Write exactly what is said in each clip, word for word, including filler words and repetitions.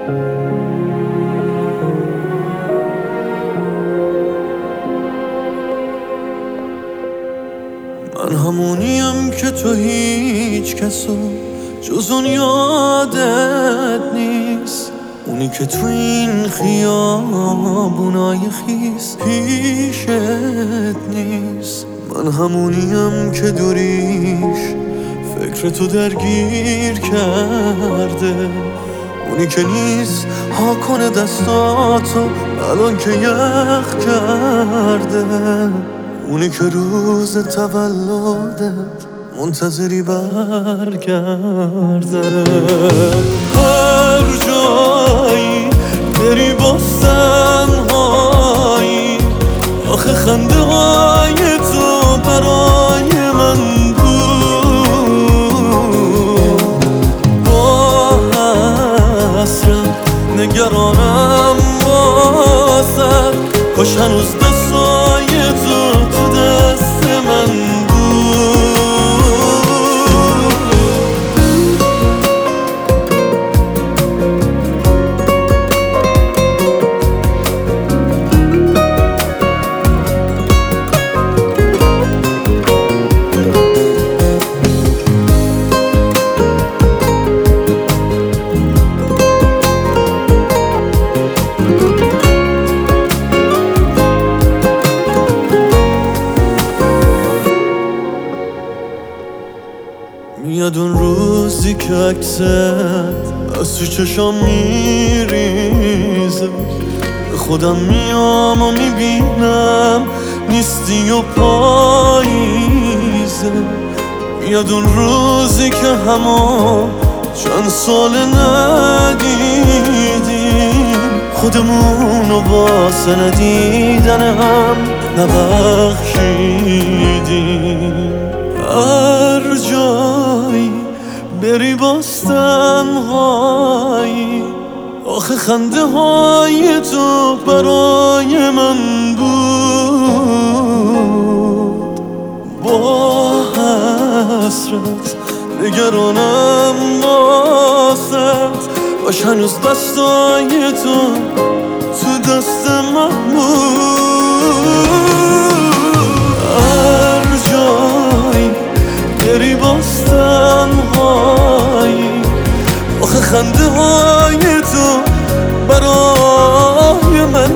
من همونیم که تو هیچ کسو جز اون یادت نیست، اونی که تو این خیابونای خیس پیشت نیست. من همونیم که دوریش فکر تو درگیر کرده، اونی که نیست ها کنه دستاتو الان که یخ کرده، اونی که روز تولدت منتظری برگرده. هر جایی بری با تنهایی، آخه خنده های تو برای من بود. با حسرت نگرانم واسد، کاش هنوز دستای تو تو دست من میاد اون روزی که عکست از تو چشام میریزه، به خودم میام و میبینم نیستی و پاییزه. میاد اون روزی که همون چند سال ندیدیم، خودمونو واسه ندیدن هم نبخشیدیم. هر جایی بری باز تنهایی، آخه خنده های تو برای من بود. با حسرت نگرانم واسد، باش هنوز دستای تو تو دست من بود. هر جایی بری باز تنهایی، آخه خنده های تو برای من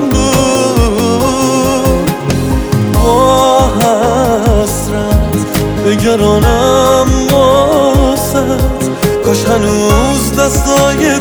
بود. با حسرت نگرانم واسد، کاش هنوز دستای